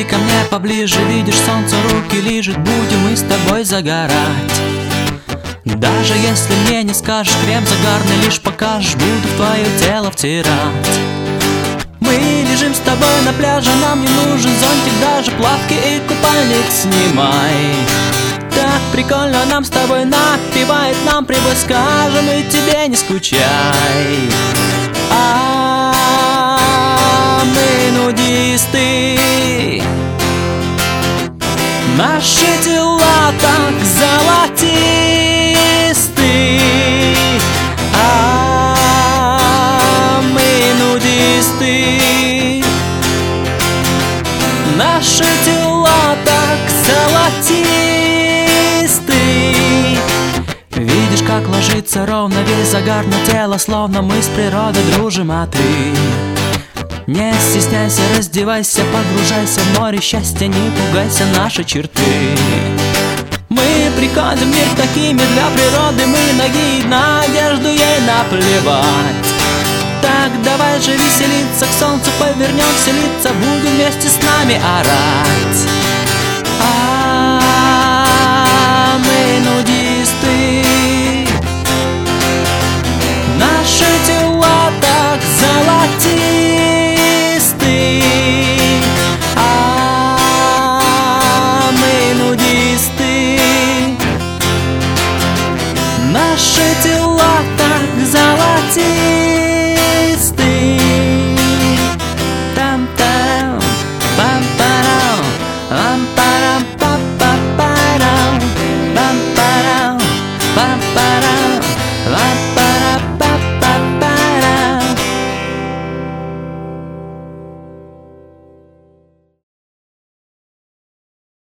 ко мне поближе, видишь, солнце руки лижет, будем мы с тобой загорать. Даже если мне не скажешь, крем загарный лишь покажешь, буду в твое тело втирать. Мы лежим с тобой на пляже, нам не нужен зонтик, даже плавки и купальник снимай. Так прикольно нам с тобой, напевает нам прибой, скажем и тебе не скучай. А мы нудисты, наши тела так золотисты. А мы нудисты, наши тела так золотисты. Видишь, как ложится ровно весь загар на тело, словно мы с природой дружим, а ты не стесняйся, раздевайся, погружайся в море счастья, не пугайся наши черты. Мы приходим в мир такими для природы, мы ноги, на одежду ей наплевать. Так давай же веселиться, к солнцу повернемся лица, будем вместе с нами орать.